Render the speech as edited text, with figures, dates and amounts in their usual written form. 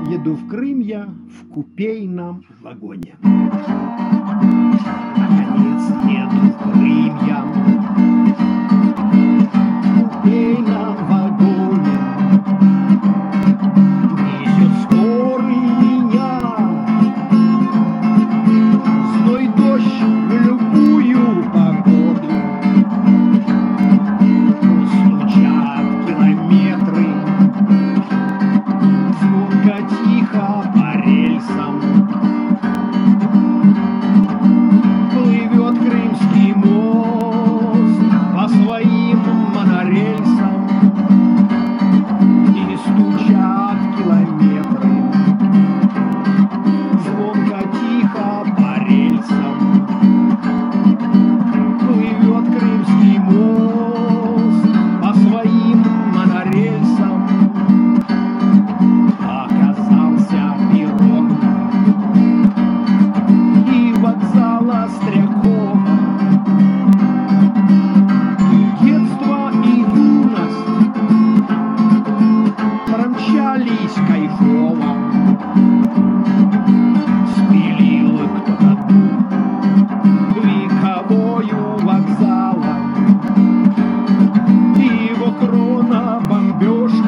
Еду в Крым я в купейном вагоне. Наконец еду в Крым я в купейном вагоне. Несет скорый меня злой дождь в любую погоду. Стучат километры, звонко тихо по рельсам. Плывет Крымский мост по своим монорельсам. И стучат километры, звонко тихо по рельсам. Плывет Крымский мост по своим монорельсам. Оказался пирог и вокзал Острякова. И детство, и юность промчались кайфово. Спилил кто-то дух вековою вокзала. И его крона бомбежка